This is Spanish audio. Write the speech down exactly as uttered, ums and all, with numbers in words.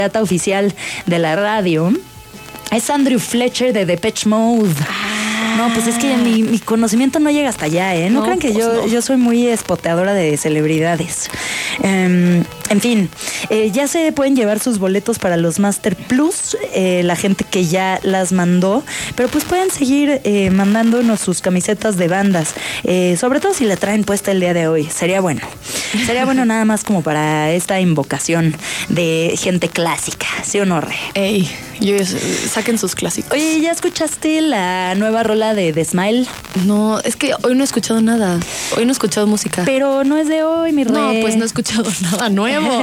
data oficial de la radio es Andrew Fletcher de Depeche Mode. No, pues es que mi, mi conocimiento no llega hasta allá, ¿eh? No, no crean que pues yo, no. yo soy muy espoteadora de celebridades. Um, en fin, eh, ya se pueden llevar sus boletos para los Master Plus, eh, la gente que ya las mandó, pero pues pueden seguir eh, mandándonos sus camisetas de bandas, eh, sobre todo si la traen puesta el día de hoy. Sería bueno. Sería bueno nada más como para esta invocación de gente clásica, ¿sí o no, Re? Ey, yo, saquen sus clásicos. Oye, ¿ya escuchaste la nueva rola de The Smile? No, es que hoy no he escuchado nada. Hoy no he escuchado música. Pero no es de hoy, mi Re. No, pues no he escuchado nada nuevo.